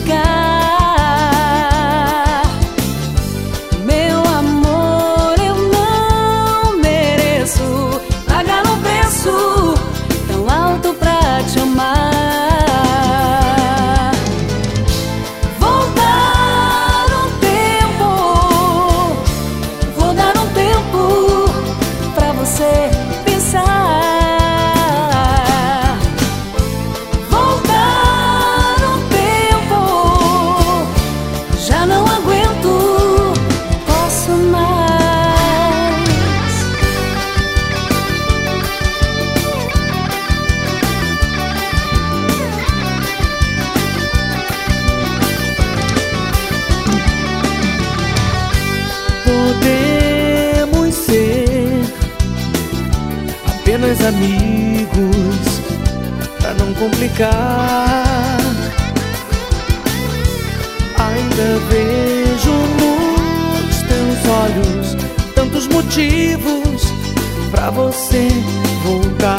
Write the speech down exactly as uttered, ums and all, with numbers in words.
complicar. Meu amor, eu não mereço pagar um preço tão alto pra te amar. Vou dar um tempo, vou dar um tempo pra você pensar. Vou dar um tempo, já não aguento, posso mais. Podemos ser apenas amigos, pra não complicar. Ainda vejo nos teus olhos tantos motivos pra você voltar.